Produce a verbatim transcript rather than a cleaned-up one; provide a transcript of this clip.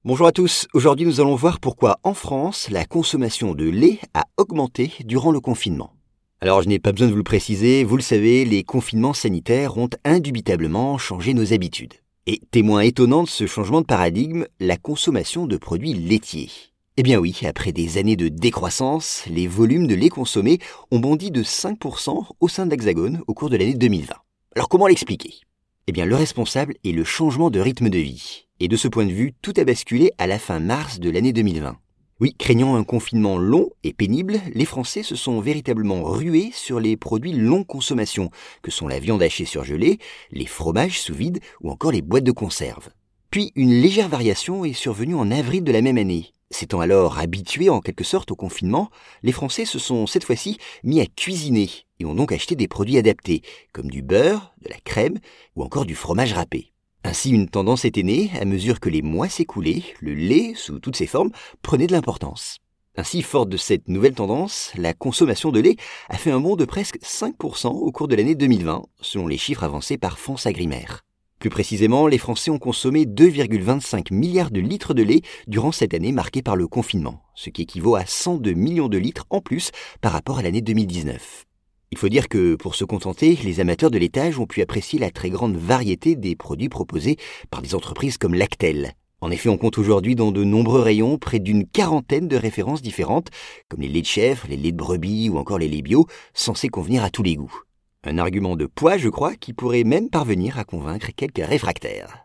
Bonjour à tous, aujourd'hui nous allons voir pourquoi en France la consommation de lait a augmenté durant le confinement. Alors je n'ai pas besoin de vous le préciser, vous le savez, les confinements sanitaires ont indubitablement changé nos habitudes. Et témoin étonnant de ce changement de paradigme, la consommation de produits laitiers. Eh bien oui, après des années de décroissance, les volumes de lait consommés ont bondi de cinq pour cent au sein de l'Hexagone au cours de l'année deux mille vingt. Alors comment l'expliquer ? Eh bien le responsable est le changement de rythme de vie. Et de ce point de vue, tout a basculé à la fin mars de l'année deux mille vingt. Oui, craignant un confinement long et pénible, les Français se sont véritablement rués sur les produits longue consommation, que sont la viande hachée surgelée, les fromages sous vide ou encore les boîtes de conserve. Puis une légère variation est survenue en avril de la même année. S'étant alors habitués en quelque sorte au confinement, les Français se sont cette fois-ci mis à cuisiner et ont donc acheté des produits adaptés, comme du beurre, de la crème ou encore du fromage râpé. Ainsi, une tendance était née à mesure que les mois s'écoulaient, le lait, sous toutes ses formes, prenait de l'importance. Ainsi, forte de cette nouvelle tendance, la consommation de lait a fait un bond de presque cinq pour cent au cours de l'année deux mille vingt, selon les chiffres avancés par FonceAgriMer. Plus précisément, les Français ont consommé deux virgule vingt-cinq milliards de litres de lait durant cette année marquée par le confinement, ce qui équivaut à cent deux millions de litres en plus par rapport à l'année deux mille dix-neuf. Il faut dire que, pour se contenter, les amateurs de laitage ont pu apprécier la très grande variété des produits proposés par des entreprises comme Lactel. En effet, on compte aujourd'hui dans de nombreux rayons près d'une quarantaine de références différentes, comme les laits de chèvre, les laits de brebis ou encore les laits bio, censés convenir à tous les goûts. Un argument de poids, je crois, qui pourrait même parvenir à convaincre quelques réfractaires.